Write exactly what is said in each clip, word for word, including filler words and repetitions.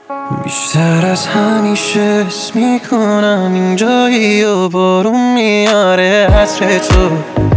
بیشتر از همیشه حس میکنم اینجایی و بارون میاره عطر تو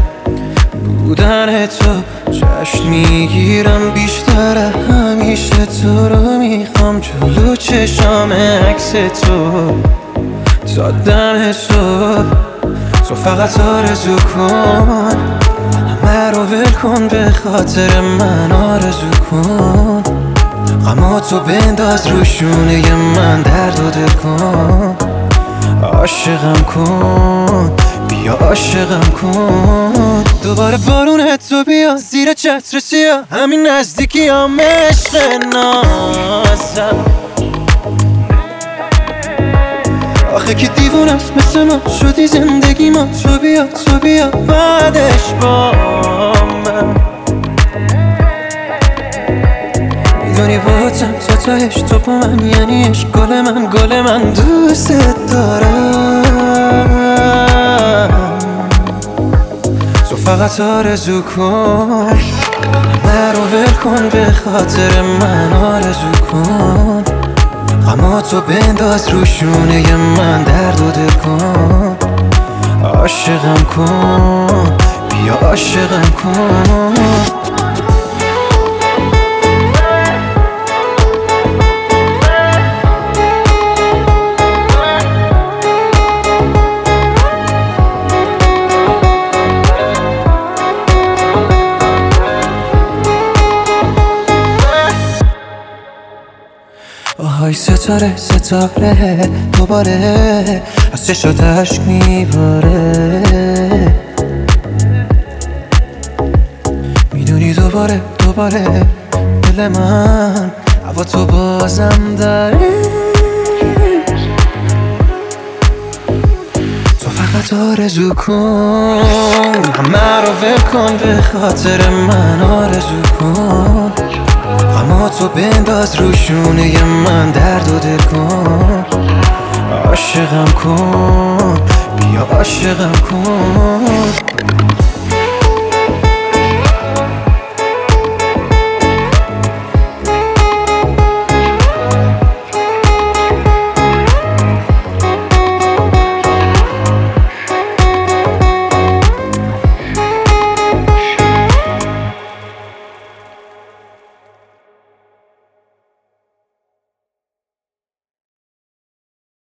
بودن تو جشن میگیرم بیشتر همیشه تو رو میخوام جلو چشام عکس تو تا دم صبح تو فقط آرزو کن همه رو ول کن به خاطر من آرزو کن غماتو بنداز رو شونه من درد و دل کن عاشقم کن بیا عاشقم کن دوباره بارون تو بیا زیر چتر سیاه همین نزدیکی هم عشق نازم آخه که دیوونست مثل ما شدی زندگی ما تو بیا تو بیا بعدش با من میدونی باتم تا تاش تو با من یعنی عشق گل من گل من دوست دارم تو فقط آرزو کن من رو ول کن به خاطر من آرزو کن غماتو بنداز رو شونه من درد و دل کن عاشقم کن بیا عاشقم کن آهای ستاره ستاره دوباره از چشات عشق میباره میدونی دوباره دوباره دل من هوا تو بازم داره تو فقط آرزو کن همه رو ول کن به خاطر من آرزو کن غماتو بنداز رو شونه من درد و دل کن عاشقم کن بیا عاشقم کن